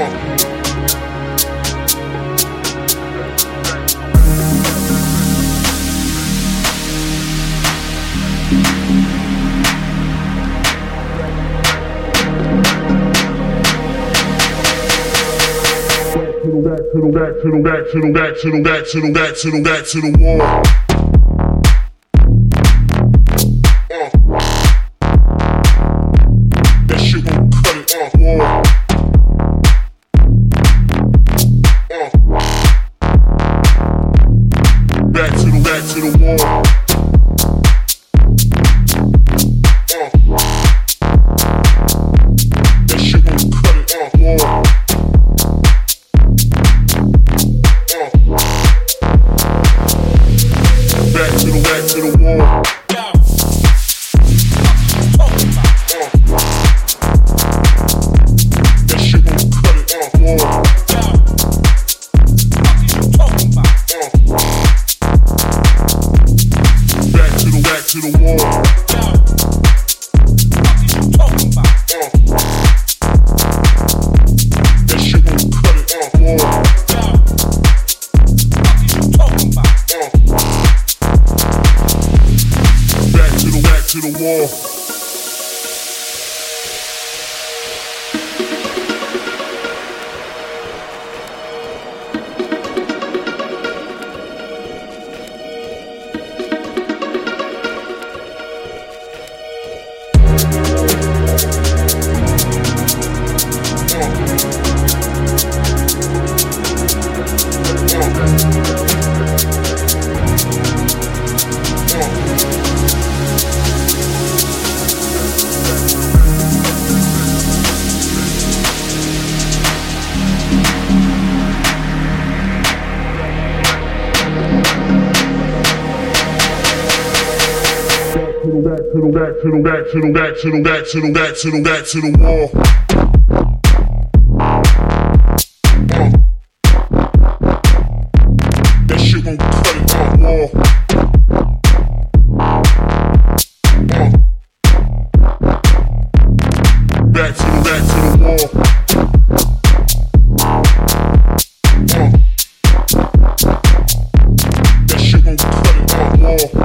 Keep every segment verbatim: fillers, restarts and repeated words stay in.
To the back, to the back, to the back, to the back, to the back, to the back, to the wall. That shit gon' cut it off wall. Back to the back to the wall. That shit gon' cut it off wall. Back to the back to the wall. That shit gon' cut it off wall. Back to the back to the wall. That shit gon' cut it off wall. To the wall. To the back, to the back, to the back, to the back, to the back, to the back, to the wall. That shit gon' cut it off wall. Back to the back to the wall. That shit gon' cut it off wall.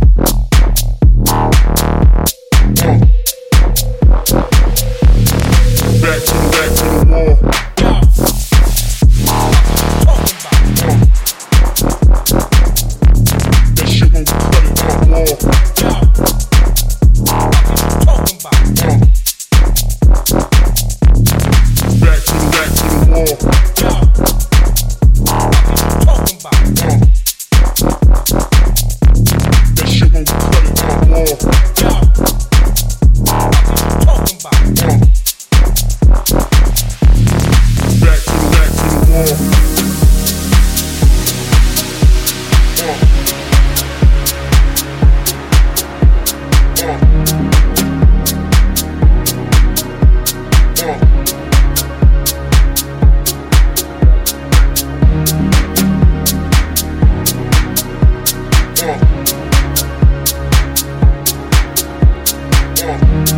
Back to the back to the wall. That shit gon' cut it off wall. Back to the back to the wall. That shit gon' cut it off wall. Back to the back to the wall. Uh.